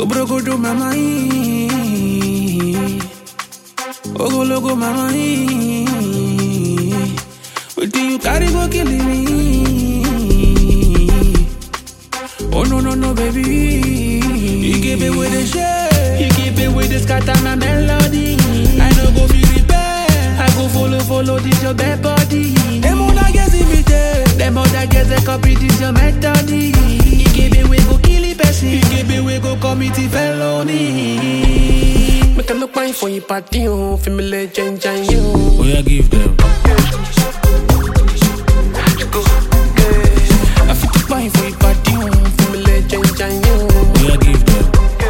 Obrogodo mama Ogologo mama Wetin you carry go kill me? Oh no baby, you give it with the shit, you give it with the scatter my melody. I no go feel repair, I go follow this your bad body. Them other girls imitate, them other girls they copy this your method. You give it we go kill it person, you give it we go commit felony. Make a look fine for you party, oh, family change and you. Oh yeah, give them. I fit to buy for you party, oh, family change and you. Oh yeah, give them.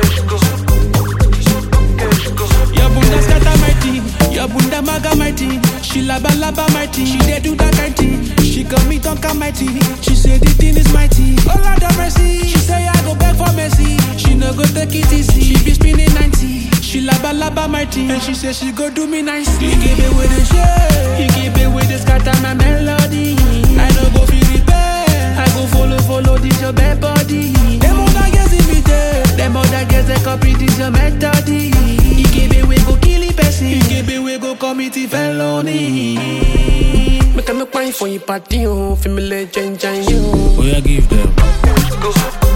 Your bunda scatter my tea, your bunda maga my tea. She laba my tea, she dey do that kind thing. She got me talking my tea, she say the thing is mighty. Oh Lord have mercy, she say I go beg for mercy. She no go take it easy, she be spinning 90. She laba my tea, and she say she go do me nicely. You give it with the shit, you give it with the scatter my melody. I no go feel repair, I go follow this your bad body. Them other girls imitate, them other girls they copy this your method. You give it we go kill it person, you give it we go commit felony. Make a look fine for you party, oh, family change and you. Oh yeah, give them.